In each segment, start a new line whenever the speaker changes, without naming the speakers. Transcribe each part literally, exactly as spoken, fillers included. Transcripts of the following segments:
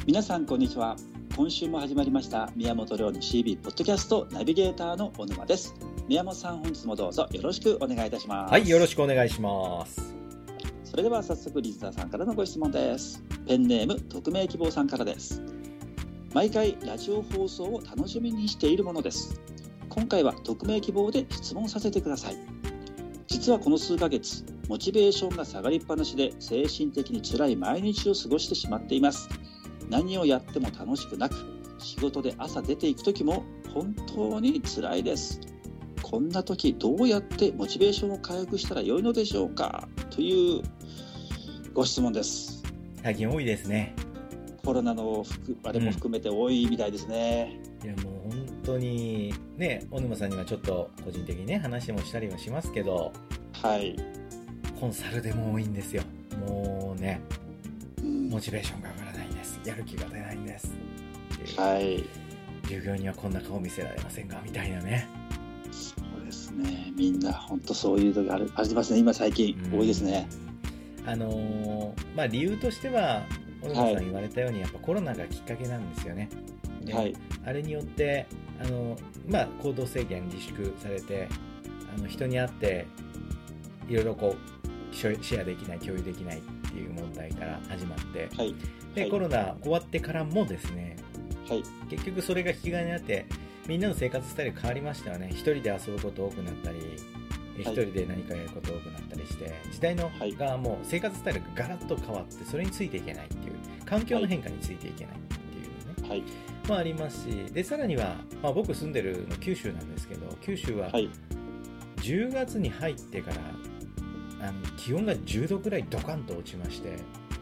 皆さんこんにちは。今週も始まりました宮本亮の シービー ポッドキャストナビゲーターの小沼です。宮本さん、本日もどうぞよろしくお願いいたします。
はい、よろしくお願いします。
それでは早速リスナーさんからのご質問です。ペンネーム匿名希望さんからです。毎回ラジオ放送を楽しみにしているものです。今回は匿名希望で質問させてください。実はこの数ヶ月モチベーションが下がりっぱなしで精神的に辛い毎日を過ごしてしまっています。何をやっても楽しくなく、仕事で朝出ていく時も本当に辛いです。こんな時どうやってモチベーションを回復したら良いのでしょうか、というご質問です。
最近多いですね。
コロナのあれも含めて多いみたいですね、
うん、いやもう本当にね、小沼さんにはちょっと個人的にね話もしたりはしますけど、
はい、
コンサルでも多いんですよ。もうね、うん、モチベーションが上がらないんです、やる気が出ないんです、
はい、
従業員にはこんな顔見せられませんかみたいなね。
そうですね、みんな本当そういうのがあるありますね。今最近多いですね。
あのー、まあ理由としては小沼さん言われたように、やっぱコロナがきっかけなんですよね。で、はい、あれによってあの、まあ、行動制限自粛されて、あの人に会っていろいろこうシェアできない、共有できないっていう問題から始まって、はい、で、はい、コロナ終わってからもですね、はい、結局それが引き金になってみんなの生活スタイル変わりましたよね。一人で遊ぶこと多くなったり、一人で何かやること多くなったりして、時代のがもう生活スタイルがガラッと変わって、それについていけないっていう、環境の変化についていけないっていうね、はい、まあありますし、でさらには、まあ、僕住んでるの九州なんですけど、九州はじゅうがつに入ってからあの気温がじゅうどくらいドカンと落ちまして、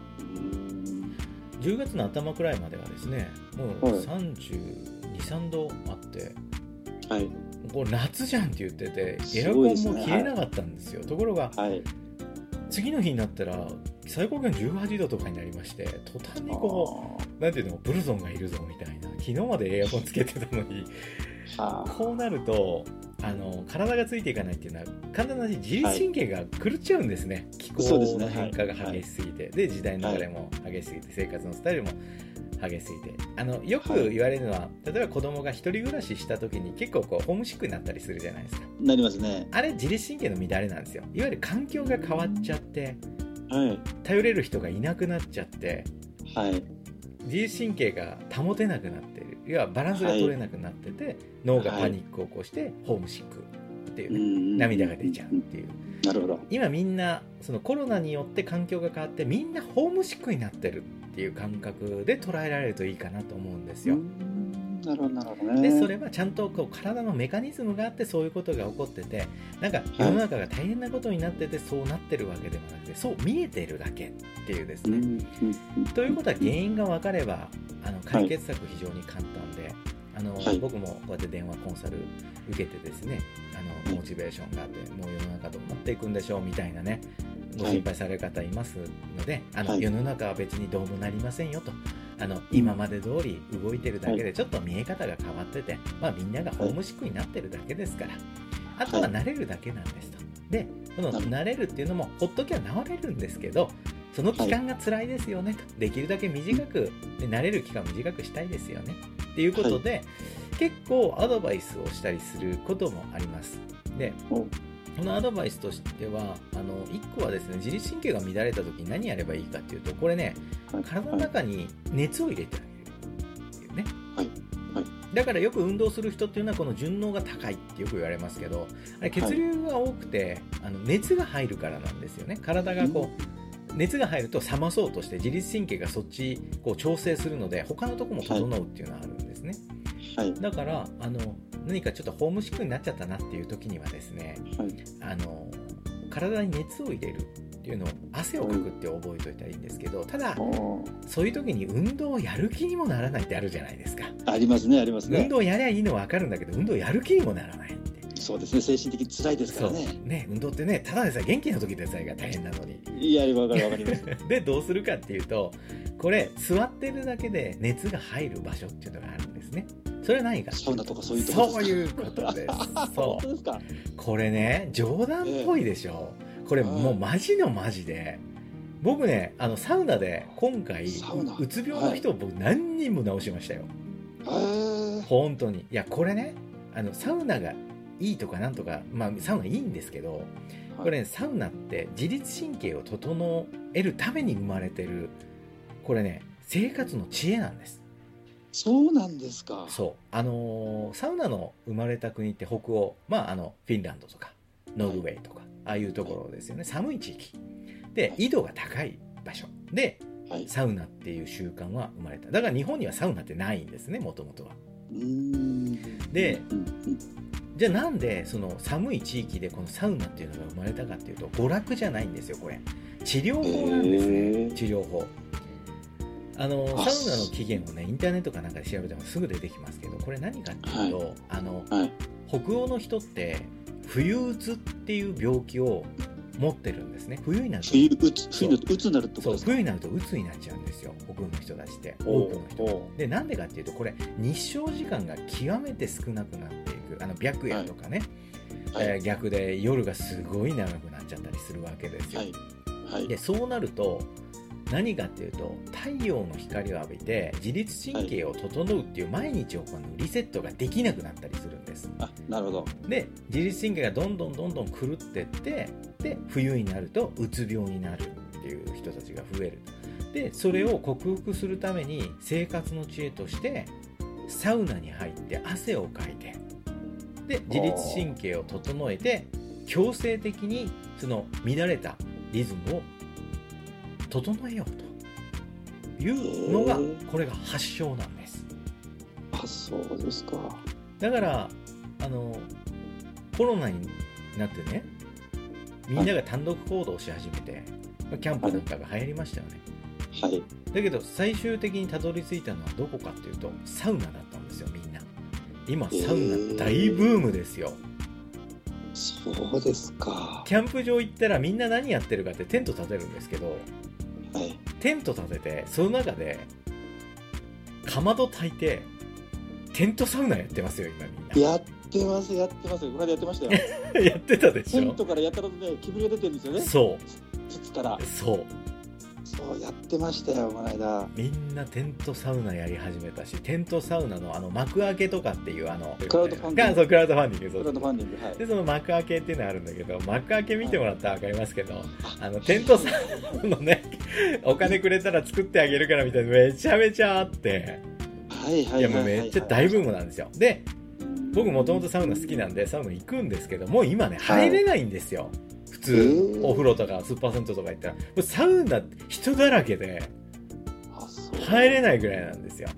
じゅうがつの頭くらいまではですね、もうさんじゅうに、さんどあって、はい、これ夏じゃんって言ってて、エアコンも切れなかったんですよ。すごいですね。はい、ところが、はい、次の日になったら最高気温じゅうはちどとかになりまして、途端にこうなんていうの、ブルゾンがいるぞみたいな。昨日までエアコンつけてたのにこうなるとあの体がついていかないっていうのは、簡単な話、自律神経が狂っちゃうんですね、はい、気候の変化が激しすぎて、はい、で時代の流れも激しすぎて、生活のスタイルも激しすぎて、あのよく言われるのは、はい、例えば子供が一人暮らしした時に結構こうホームシックになったりするじゃないですか。なりますね。あれ自律神経の乱れなんですよ。いわゆる環境が変わっちゃって、はい、頼れる人がいなくなっちゃって、はい、自律神経が保てなくなっている、要はバランスが取れなくなってて、はい、脳がパニックを起こしてホームシックっていう、ね、涙が出ちゃうっていう。なるほど。今みんなそのコロナによって環境が変わって、みんなホームシックになってるっていう感覚で捉えられるといいかなと思うんですよ。うーん、なるほどなるほどね。でそれはちゃんとこう体のメカニズムがあって、そういうことが起こってて、なんか世の中が大変なことになっててそうなってるわけでもなくて、そう見えてるだけっていうですね。ということは原因が分かれば、あの解決策非常に簡単で、あの、はい、僕もこうやって電話コンサル受けてですね、あのモチベーションがあって、もう世の中どうなっていくんでしょうみたいなね、ご心配される方いますので、あの、はい、世の中は別にどうもなりませんよと、あの今まで通り動いてるだけでちょっと見え方が変わってて、まあ、みんながホームシックになってるだけですから、あとは慣れるだけなんですと。でこの慣れるっていうのもほっときゃ治れるんですけど、その期間が辛いですよねと、できるだけ短くで慣れる期間を短くしたいですよねっていうことで、はい、結構アドバイスをしたりすることもあります。でこのアドバイスとしては、あのいっこはですね、自律神経が乱れた時に何やればいいかっていうと、これね、はい、体の中に熱を入れてあげるっていうね、はいはい、だからよく運動する人っていうのはこの順応が高いってよく言われますけど、あれ血流が多くて、はい、あの熱が入るからなんですよね。体がこう、うん、熱が入ると冷まそうとして自律神経がそっちこう調整するので、他のとこも整うっていうのはあるんですね、はい、だからあの何かちょっとホームシックになっちゃったなっていう時にはですね、はい、あの体に熱を入れるっていうのを、汗をかくって覚えておいたらいいんですけど、ただそういう時に運動をやる気にもならないってあるじゃないですか。ありますね、ありますね。運動やりゃいいのは分かるんだけど、運動やる気にもならないって。そうですね、精神的に辛いですからね。そうね、運動ってね、ただでさえ元気な時でさえが大変なのに。いや、分かる分かりますでどうするかっていうと、これ座ってるだけで熱が入る場所っていうのがあるんですね。それは何か、サウナとかそういうところですか。そういうことですそう本当ですか。これね、冗談っぽいでしょ、えー、これもうマジのマジで、 僕ねあのサウナで今回うつ病の人を僕何人も治しましたよ、はい、本当に。いやこれねあのサウナがいいとかなんとか、まあサウナいいんですけど、これ、ね、サウナって自律神経を整えるために生まれてる、これね生活の知恵なんです。
そうなんですか。
そうあのー、サウナの生まれた国って北欧、まああのフィンランドとかノルウェーとか、はい、ああいうところですよね。寒い地域で緯度が高い場所で、はい、サウナっていう習慣は生まれた。だから日本にはサウナってないんですね、もともとは。うーんで、じゃあなんでその寒い地域でこのサウナっていうのが生まれたかっていうと、娯楽じゃないんですよ。これ治療法なんですね。治療法。あのサウナの起源をねインターネットかなんかで調べてもすぐ出てきますけど、これ何かっていうと、はい、あの、はい、北欧の人って冬うつっていう病気を持ってるんですね。冬になると
冬うつ、冬にうつになるってことですか。
そう、冬になるとうつになっちゃうんですよ、北欧の人たちって多くの人で。なんでかっていうと、これ日照時間が極めて少なくなっていく、あの白夜とかね、はいはい、えー、逆で夜がすごい長くなっちゃったりするわけですよ、はいはい、でそうなると何かっていうと、太陽の光を浴びて自律神経を整うっていう毎日行うリセットができなくなったりするんです。
あ、なるほど。
で自律神経がどんどんどんどん狂ってって、で冬になるとうつ病になるっていう人たちが増える。でそれを克服するために生活の知恵としてサウナに入って汗をかいて、で自律神経を整えて強制的にその乱れたリズムを整えようというのが、これが発祥なんです。
あ、そうですか。
だからあのコロナになってね、みんなが単独行動をし始めて、キャンプなんかが流行りましたよね。はい。だけど最終的にたどり着いたのはどこかっていうと、サウナだったんですよ、みんな。今サウナ大ブームですよ。
えー、そうですか。
キャンプ場行ったらみんな何やってるかってテント立てるんですけど、はい、テント立ててその中でかまど炊いてテントサウナやってますよ、今みんな。
やってますやってます。この間やってましたよ。
やってたでしょ。
テントからやったらね、煙が出てるんですよね。
そう
筒から。
そう
そうやってましたよ、この間。
みんなテントサウナやり始めたし、テントサウナのあの幕開けとかっていうあの
クラウドファンディング、
そうクラウドファンディング、そう
クラウドファンディング、はい。
でその幕開けっていうのがあるんだけど、幕開け見てもらったら分かりますけど、はい、あのテントサウナのねお金くれたら作ってあげるからみたいなめちゃめちゃあって、
はいはいはいはい、
いやもうめっちゃ大ブームなんですよ。で僕もともとサウナ好きなんでサウナ行くんですけど、もう今ね入れないんですよ、はい、普通お風呂とかスーパー銭湯とか行ったらもうサウナ人だらけで入れないぐらいなんですよ。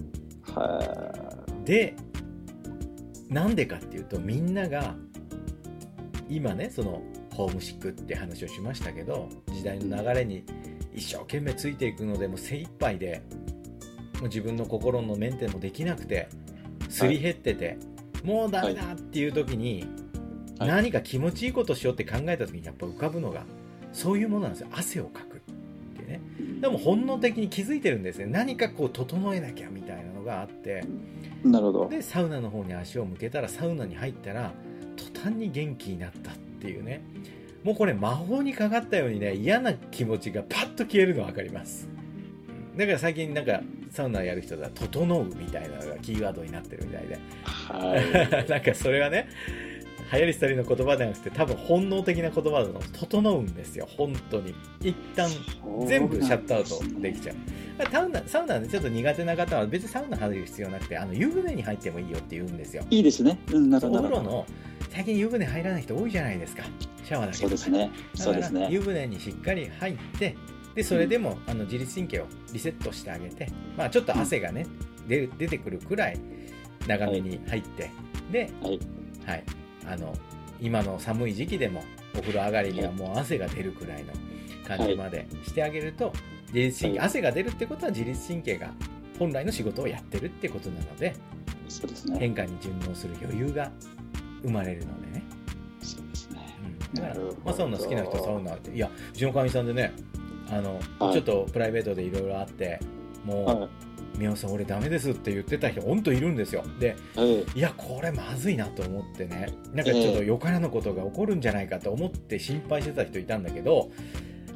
でなんでかっていうと、みんなが今ねそのホームシックって話をしましたけど、時代の流れに一生懸命ついていくのでもう精一杯で、もう自分の心のメンテもできなくてすり減ってて、はい、もうダメだっていう時に、はい、何か気持ちいいことしようって考えた時にやっぱ浮かぶのがそういうものなんですよ。汗をかくってね。でも本能的に気づいてるんですね。何かこう整えなきゃみたいなのがあって、
なるほど。
でサウナの方に足を向けたら、サウナに入ったら途端に元気になったっていうね。もうこれ魔法にかかったようにね、嫌な気持ちがパッと消えるの分かります。だから最近なんかサウナやる人だと整うみたいなのがキーワードになってるみたいで、はい、なんかそれはね流行り廃りの言葉ではなくて、多分本能的な言葉だと整うんですよ。本当に一旦全部シャットアウトできちゃう。サウナ、サウナでちょっと苦手な方は別にサウナ入る必要なくて、あの湯船に入ってもいいよって言うんですよ。
いいですね。うん、なるほど。
お風呂の最近湯船入らない人多いじゃないですか。シャワーだけで。
そうですね。そうですね。
湯船にしっかり入って、でそれでも、うん、あの自律神経をリセットしてあげて、まあちょっと汗がね、うん、出, 出てくるくらい長めに入って、はい、で、はい、はい、あの今の寒い時期でもお風呂上がりにはもう汗が出るくらいの感じまでしてあげると、はい、自律神経、汗が出るってことは自律神経が本来の仕事をやってるってことなので、
そうですね、
変化に順応する余裕が生まれるのでね。
そうですね、
うん、だから、まあ、サウナ好きな人はサウナって、いやうちのかみさんでね、あの、はい、ちょっとプライベートでいろいろあってもう、はい、宮尾さん俺ダメですって言ってた人本当いるんですよ。で、はい、いやこれまずいなと思ってね、なんかちょっとよからぬことが起こるんじゃないかと思って心配してた人いたんだけど、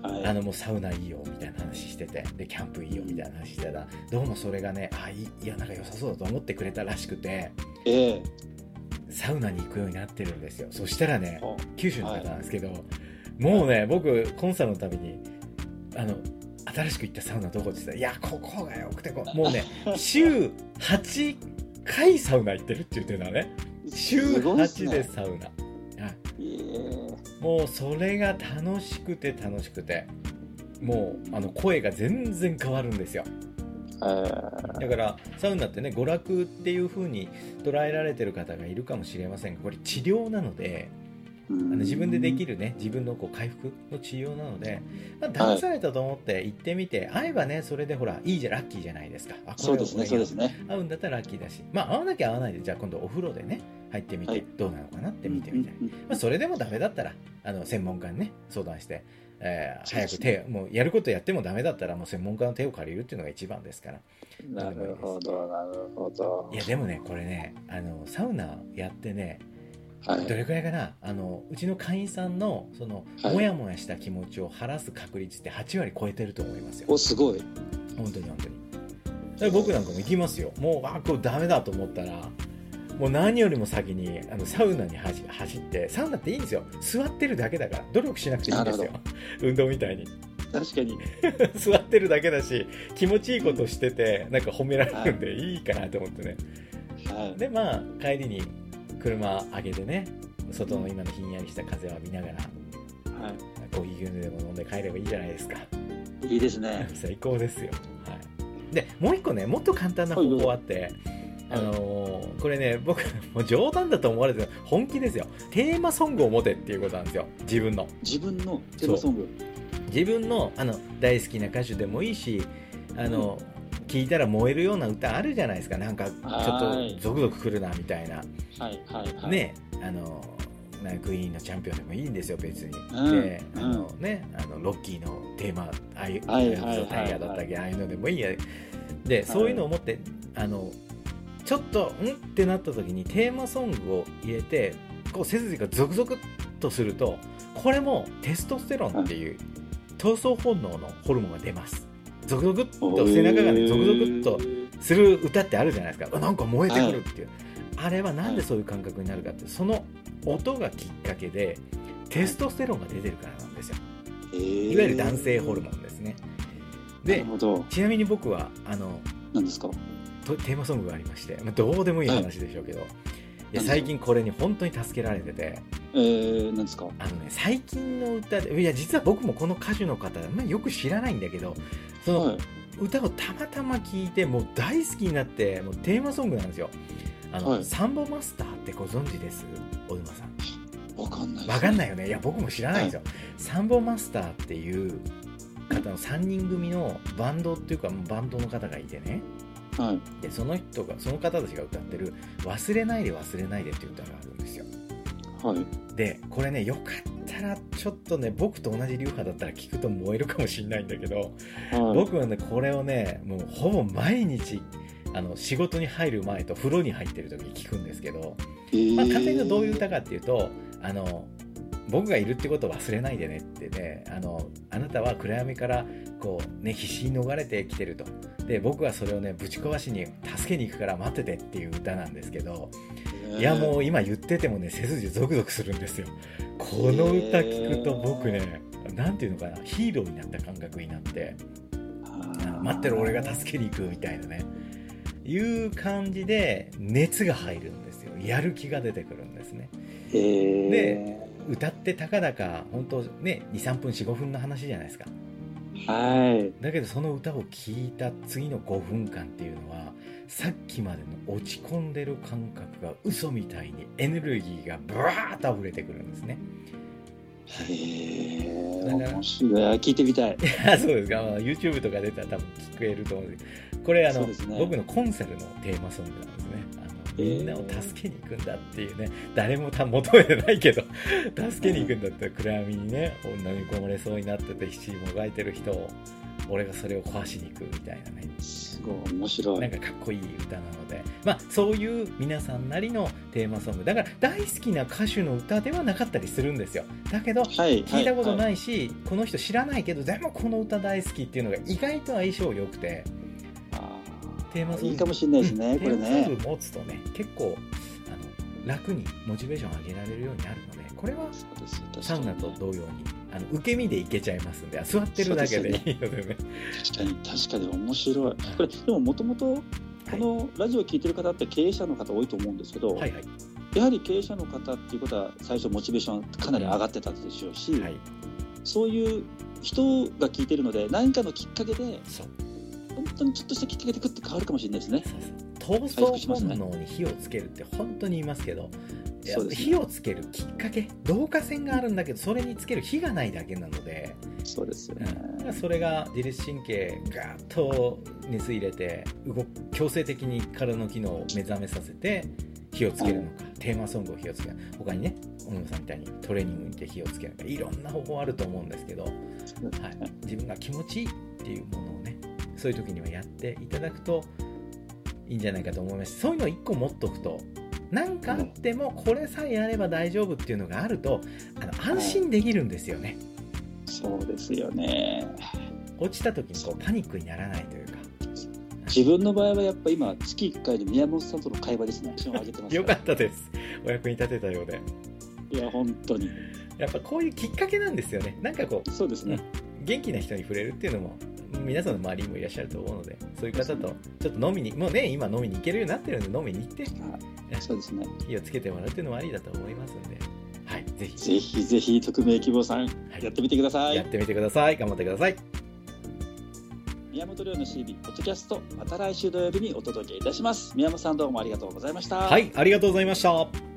はい、あのもうサウナいいよみたいな話してて、でキャンプいいよみたいな話してたら、どうもそれがね、あいい、いやなんか良さそうだと思ってくれたらしくて、えー、サウナに行くようになってるんですよ。そしたらね、九州の方なんですけど、はい、もうね、僕コンサルのたびにあの新しく行ったサウナどこって言ったら、いやここがよくてこうもうね週はちかいサウナ行ってるって言ってるのはね、週はちでサウナ、もうそれが楽しくて楽しくて、もうあの声が全然変わるんですよ。だからサウナってね、娯楽っていう風に捉えられてる方がいるかもしれませんが、これ治療なので、あの自分でできるね、自分のこう回復の治療なので、まあ、騙されたと思って行ってみて、はい、会えばねそれでほらいいじゃラッキーじゃないですか。あ、これそうですね、そうですね。合うんだったらラッキーだし、まあ合わなきゃ合わないで、じゃあ今度お風呂でね入ってみて、はい、どうなのかなって見てみたい、まあ、それでもダメだったらあの専門家にね相談して、えー、早く手もうやることやってもダメだったらもう専門家の手を借りるっていうのが一番ですから。
なるほどなるほど。
いやでもねこれね、あのサウナやってね、はい、どれくらいかな、あのうちの会員さんのその、はい、もやもやした気持ちを晴らす確率ってはちわり超えてると思いますよ。
お、すごい。
本当に本当に。だから僕なんかも行きますよ。もうあこれダメだと思ったら、もう何よりも先にあのサウナに走って、サウナっていいんですよ。座ってるだけだから努力しなくていいんですよ。運動みたいに。
確かに
座ってるだけだし気持ちいいことしててなんか褒められるんでいいかなと思ってね、はい、でまあ帰りに車上げてね、外の今のひんやりした風を浴びながら、はい、コーヒー牛乳でも飲んで帰ればいいじゃないですか。
いいですね。
最高ですよ、はい、でもう一個ねもっと簡単な方法あって、はい、あのー、これね僕もう冗談だと思われてる本気ですよ。テーマソングを持てっていうことなんですよ。自分の
自分のテーマソング、
自分のあの大好きな歌手でもいいし、あの、うん、聞いたら燃えるような歌あるじゃないですか。なんかちょっとゾクゾクくるなみたいな、はいはいはい、ね、あのクイーンのチャンピオンでもいいんですよ別に、うん、であの、うん、ね、あのロッキーのテーマああいう、はいはい、タイヤだったっけ、ああいうのでもいいやで、はい、そういうのを持ってあのちょっとんってなった時にテーマソングを入れてこう背筋がゾクゾクっとすると、これもテストステロンっていう、はい、闘争本能のホルモンが出ます。ゾクゾクっと背中がねゾクゾクっとする歌ってあるじゃないですか。なんか燃えてくるっていう、はい、あれはなんでそういう感覚になるかって、その音がきっかけでテストステロンが出てるからなんですよ。いわゆる男性ホルモンですね。でちなみに僕はあの
何ですか
テーマソングがありまして、まあ、どうでもいい話でしょうけど、はい、いや最近これに本当に助けられてて、
えー、何ですか。
あのね、最近の歌で、いや実は僕もこの歌手の方、まあ、よく知らないんだけど、その歌をたまたま聴いてもう大好きになって、もうテーマソングなんですよ。あの、はい、サンボマスターってご存知です？小沼さん。
わかんない。
わかんないよね。いや僕も知らないんですよ、はい、サンボマスターっていう方のさんにん組のバンドっていうかバンドの方がいてね、はい、でその人がその方たちが歌ってる忘れないで忘れないでっていう歌があるんですよ。はい、でこれねよかったらちょっとね僕と同じ流派だったら聞くと燃えるかもしれないんだけど、はい、僕はねこれをねもうほぼ毎日あの仕事に入る前と風呂に入ってる時に聞くんですけど、えーまあ、簡単に言うとどういう歌かっていうと、あの僕がいるってことを忘れないでねってね、あのあなたは暗闇からこうね必死に逃れてきてると、で僕はそれをねぶち壊しに助けに行くから待っててっていう歌なんですけど、いやもう今言っててもね背筋ゾクゾクするんですよ。この歌聞くと僕ねなんていうのかな、ヒーローになった感覚になって、待ってる俺が助けに行くみたいなねいう感じで熱が入るんですよ。やる気が出てくるんですね。で歌ってたかだか本当ね にさんぷん よんごふんの話じゃないですか。はい。だけどその歌を聴いた次のごふんかんっていうのはさっきまでの落ち込んでる感覚が嘘みたいにエネルギーがブワーッと溢れてくるんですね。
へー、面白い。聞いてみたい。
いやそうですか、まあ、YouTube とか出たら多分聞けると思うんですけど、これあの、ね、僕のコンサルのテーマソングなんですね。みんなを助けに行くんだっていうね、誰も求めてないけど助けに行くんだって、暗闇にね女に込まれそうになってて必死にもがいてる人を俺がそれを壊しに行くみたいなね、
すごい面白い、
なんかかっこいい歌なので、まあそういう皆さんなりのテーマソングだから、大好きな歌手の歌ではなかったりするんですよ。だけど、はい、聞いたことないし、はいはい、この人知らないけどでもこの歌大好きっていうのが意外と相性良くて、
あテーマソングいいかもしれないですね、うん、これね。
テーマソング持つとね、結構あの楽にモチベーションを上げられるようになるので、これはサウナと同様にあの受け身でいけちゃいますんで、座ってるだけでいいのでね。
確かに確かに面白い。これでももともとこのラジオを聞いてる方って経営者の方多いと思うんですけど、はいはい、やはり経営者の方っていうことは最初モチベーションかなり上がってたでしょうし、はい、そういう人が聞いてるので何かのきっかけで本当にちょっとしたきっかけでグッと変わるかもしれないですね。
そうそう、闘争本能に火をつけるって本当に言いますけど、そうですね、火をつけるきっかけ、導火線があるんだけどそれにつける火がないだけなので、
そうですよね、
うん、それが自律神経ガーッと熱入れて動強制的に体の機能を目覚めさせて火をつけるのか、はい、テーマソングを火をつける、他にね小野さんみたいにトレーニングにて火をつけるのか、いろんな方法あると思うんですけど、はい、自分が気持ちいいっていうものをね、そういう時にはやっていただくといいんじゃないかと思います。そういうのをいっこ持っとくと、何かあってもこれさえやれば大丈夫っていうのがあると、あの安心できるんですよね。
そうですよね。
落ちた時にこうパニックにならないというか。
自分の場合はやっぱ今月いっかいで宮本さんとの会話ですね。上げてます
よかったです。お役に立てたようで。
いや本当に。
やっぱこういうきっかけなんですよね。なんかこう、そうですね。元気な人に触れるっていうのも皆さんの周りにもいらっしゃると思うので、そういう方とちょっと飲みに、もうね今飲みに行けるようになってるんで飲みに行って、
そうですね、
火をつけてもらうっていうのもありだと思いますので、はい、ぜひ
ぜひぜひ匿名希望さん、はい、やってみてください。
やってみてください。頑張ってください。
宮本亮の シービー ポッドキャスト、また来週土曜日にお届けいたします。宮本さんどうもありがとうございました。
はい、ありがとうございました。